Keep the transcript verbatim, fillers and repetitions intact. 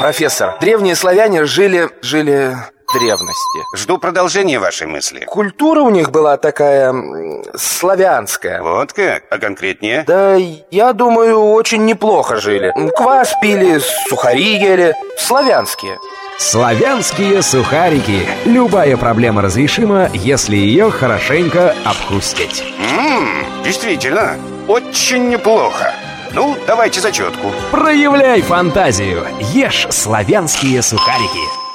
профессор. Древние славяне жили... жили... в древности. Жду продолжения вашей мысли. Культура у них была такая... м, славянская. Вот как? А конкретнее? Да, я думаю, очень неплохо жили. Квас пили, сухари ели. Славянские. Славянские сухарики. Любая проблема разрешима, если ее хорошенько обхрустеть. Ммм, действительно, очень неплохо. Ну, давайте зачетку. Проявляй фантазию. Ешь славянские сухарики.